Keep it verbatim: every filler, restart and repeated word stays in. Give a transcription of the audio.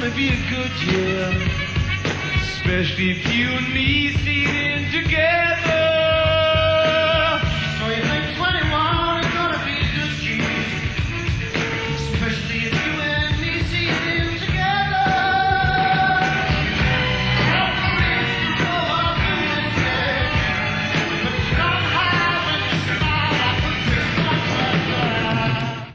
gonna be a good year, especially if you and me sitting together.